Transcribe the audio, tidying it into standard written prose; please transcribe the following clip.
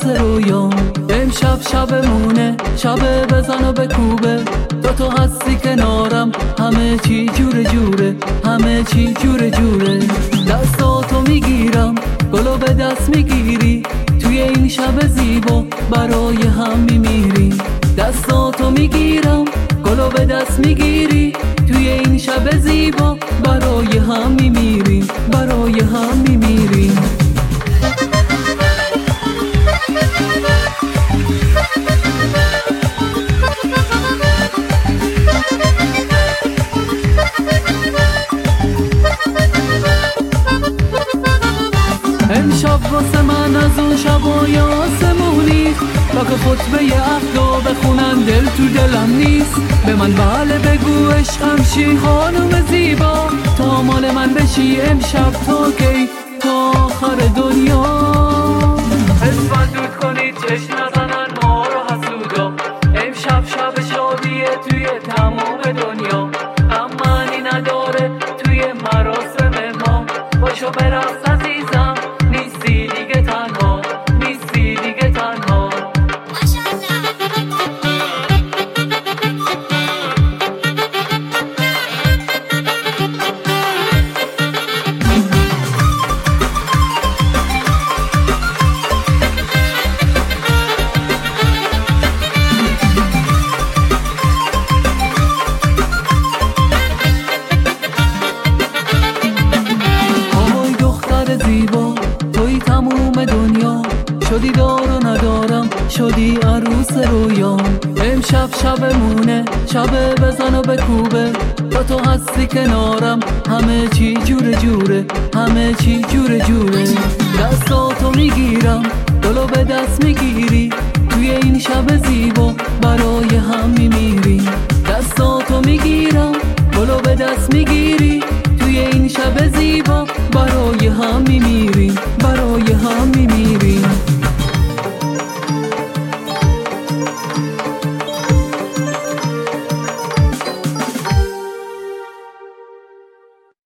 رویام. امشب شبمونه، شب بزن و بکوبه، تو هستی کنارم، همه چی جوره جوره، همه چی جوره جوره. دستاتو میگیرم، گلو به دست میگیری، توی این شب زیبا برای هم میمیری. دستاتو میگیرم، گلو به دست میگیری، توی این شب زیبا برای هم میمیری، برای هم میمیری. امشب واسه من از اون شبای آسمونی، تا که خطبه عهدو بخونن دل تو دلم نیست. به من بله بگو عشقم چی خانم زیبا، تا مال من بشی امشب تا کی، تا آخر دنیا. اسفند دود کنید چشم نزنن ما رو حسودا، امشب شب شادیه توی تمام دنیا. امانی نداره توی مراسم ما، باشو برقص عزیزم، نیستی دیگه تنها، نیستی دیگه تنها. زیبا توی تموم دنیا، شدی دار و ندارم، شدی عروس رویام. امشب شبمونه، شب بزن و بکوبه، تو هستی کنارم، همه چی جوره جوره، همه چی جوره جوره. دستاتو میگیرم، دلو به دست میگیری، توی این شب زیبا برای هم میمیری. دستاتو میگیرم، دلو به دست میگیری، توی این شب زیبا برای هم میمیری،